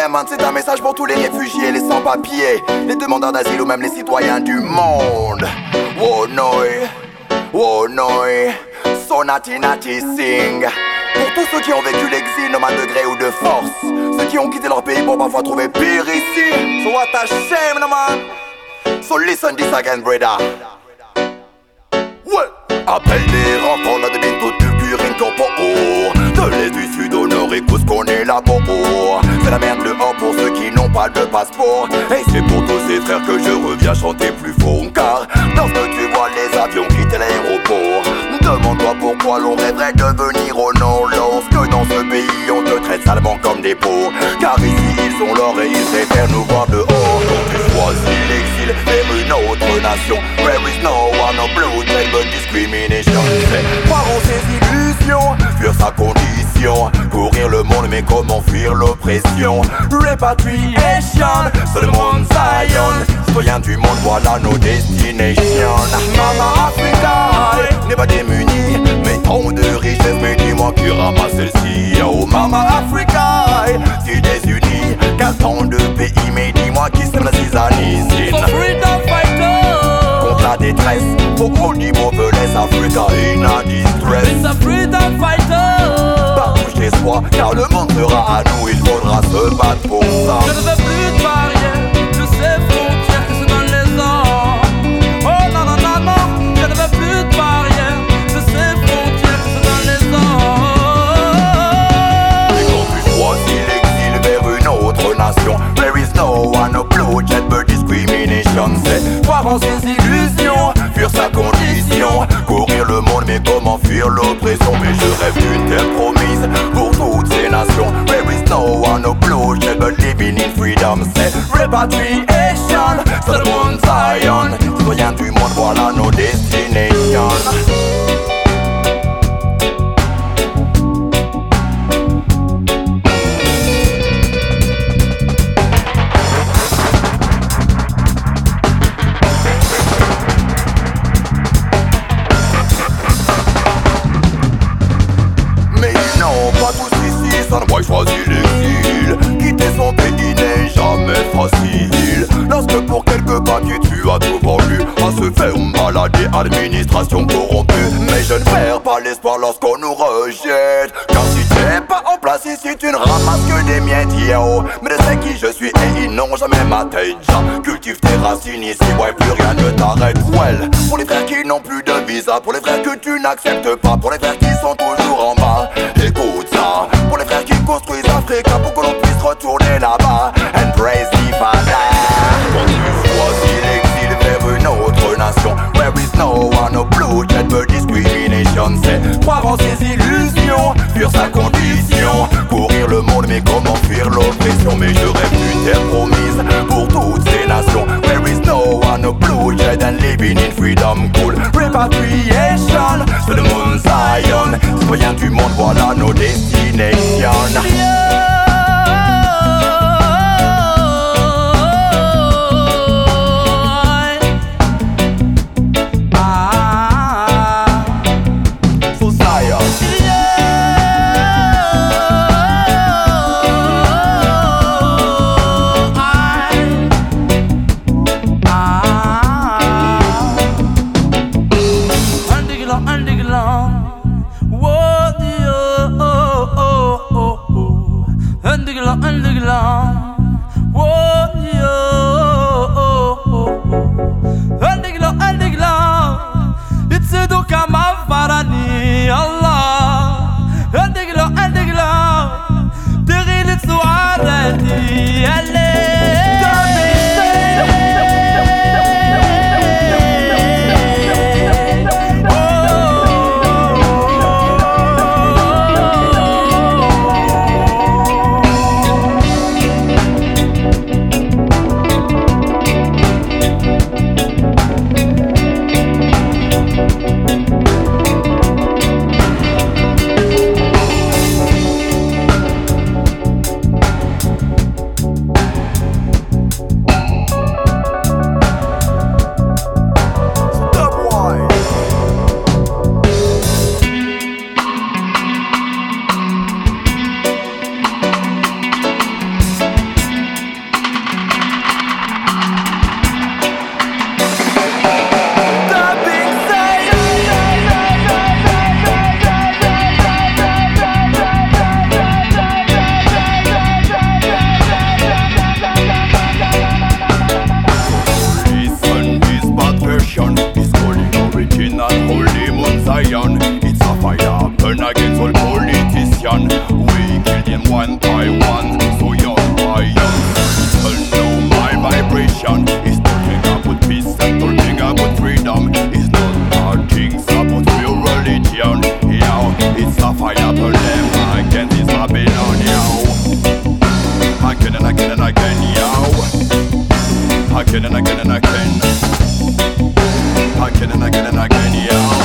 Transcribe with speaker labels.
Speaker 1: Yeah man, c'est un message pour tous les réfugiés, les sans-papiers, les demandeurs d'asile ou même les citoyens du monde. Oh noi, so nati nati sing. Pour tous ceux qui ont vécu l'exil, nomade de gré ou de force, ceux qui ont quitté leur pays pour parfois trouver pire ici. So what a shame no man. So listen this again brother. Ouais. Appel des renforts, la devine toute culture incorporée. De l'est du sud au nord, écoute ce qu'on est là pour. C'est la merde dehors pour ceux qui n'ont pas de passeport. Et c'est pour tous ces frères que je reviens chanter plus fort. Car lorsque tu vois les avions quitter l'aéroport, demande-toi pourquoi l'on rêverait de venir au nord. Lorsque dans ce pays on te traite salement comme des pauvres. Car ici ils sont l'or et ils préfèrent nous voir dehors. Donc tu choisis l'exil vers une autre nation. Where is no one, no blue tail but discrimination. C'est croire en ses illusions, fuir sa condition, courir le monde mais comment fuir l'oppression. Repatriation, c'est le monde Zion. Citoyens du monde, voilà nos destinations. Mama Africa n'est pas démunie, mais tant de richesses, mais dis-moi qui ramasse celle-ci. Oh Mama Africa, si désunis, car tant de pays, mais dis-moi qui sème la cisanie.
Speaker 2: So freedom fighter,
Speaker 1: contre la détresse, beaucoup d'y laisse Africa in a distress.
Speaker 2: it's a freedom fighter.
Speaker 1: Partouche tes soins, car le monde sera à nous, il faudra se battre pour ça.
Speaker 2: Je ne veux plus de barrières, de ces frontières qui se donnent les ordres. Oh non non non non, je ne veux plus de barrières, de ces frontières qui se donnent les ordres.
Speaker 1: Et quand tu choisis l'exil vers une autre nation, there is no one, no bloodshed but discrimination. C'est croire en ses illusions, fuir sa condition, courir le monde mais comment fuir l'oppression. Mais je rêve d'une terre promise pour toutes ces nations. There is no one, no bloodshed but living in freedom. C'est repatriation, c'est le monde Zion. Citoyens du monde, voilà nos destinations. Boy choisit l'exil, quitter son pays n'est jamais facile. Lorsque pour quelques papiers tu as tout vendu, à se faire balader, administration corrompue. Mais je ne perds pas l'espoir lorsqu'on nous rejette, car si t'es pas en place ici tu ne ramasses que des miettes. Yo, mais de sais qui je suis et ils n'ont jamais ma tête. Cultive tes racines ici, ouais plus rien ne t'arrête. Well, pour les frères qui n'ont plus de visa, pour les frères que tu n'acceptes pas, pour les frères qui sont toujours en bas, écoute ça. Pour les frères qui construisent Africa pour que l'on puisse retourner là-bas and praise the Father. Quand tu choisis l'exil vers une autre nation, where is no one, no bloodshed but discrimination. C'est croire en ses illusions, fuir sa condition, courir le monde mais comment fuir l'oppression. Mais je rêve d'une terre promise pour toutes ces nations. Where is no one, no bloodshed and living in freedom cool. Repatriation, c'est le monde Zion. Citoyens du monde, voilà nos destinations. one by one, so young by young. People know my vibration is talking about peace and talking about freedom. It's not hard things about real religion. Yo, it's a fire problem against this Babylon, yo. Again and again and again, yo. Again and again and again. Again and again and again, yo.